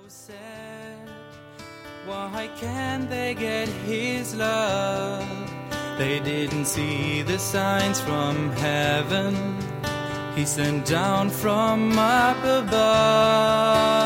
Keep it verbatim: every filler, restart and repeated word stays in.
said, why can't they get his love? They didn't see the signs from heaven he sent down from up above.